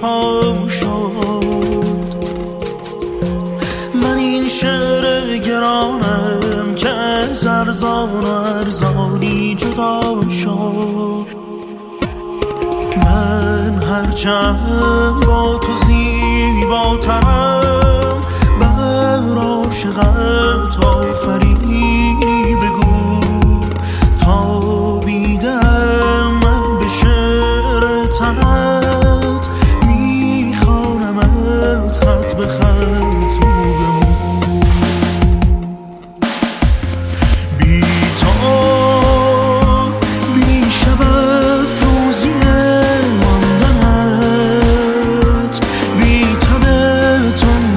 پام شد. من این شعر گرانم که از ارزان و ارزانی جدا شد. من هرچند با تو زیباترم، بر عاشقت آفرینی بگو. تابیدم من به شعر تنت، میخوانمت خط به خط مو به مو. بی تو بی شب افروزی ماندنت، بی تب تند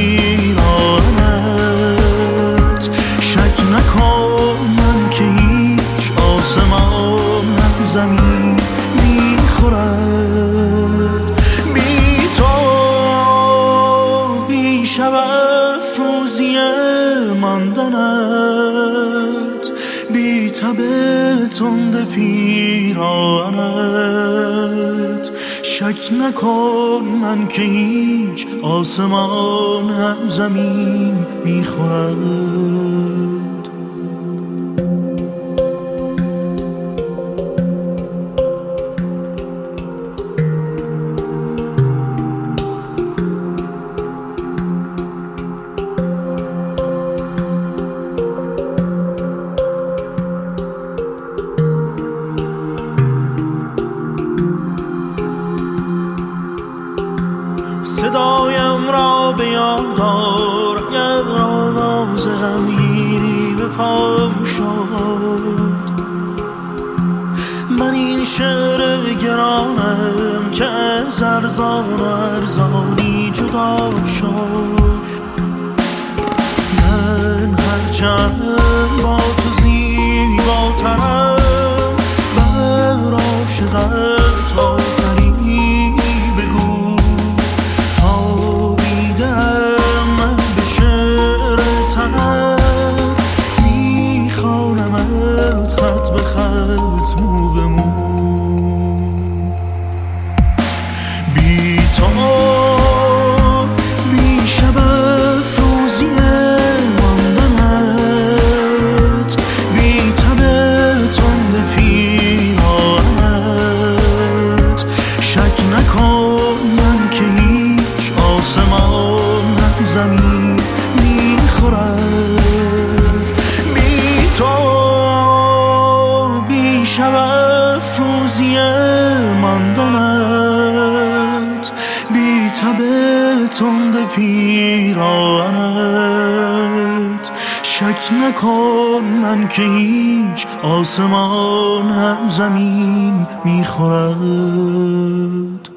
پیرانت. شک نکن من که هیچ آسمان هم زمین میخورد. بی تو بی شب افروزی ماندنت، بی تب تند پیرانت. شک نکن من که هیچ آسمان هم زمین میخورد. صدایم را به یاد آر اگر آواز غمگینی به پام شد. من این شعر گرانم که از ارزان و ارزانی جدا شد. من هرچند با تو زیباترم، بر عاشقت آفرینی بگو. تابیدم من به شعر تنت، میخوانمت خط به خط مو به مو. بی تو بی شب افروزی ماندنت، بی تب تند پیرانت. شک نکن من که هیچ آسمان هم زمین میخورد. بی تو بی شب افروزی ماندنت، بی تب تند پیرانت. شک نکن من که هیچ آسمان هم زمین میخورد.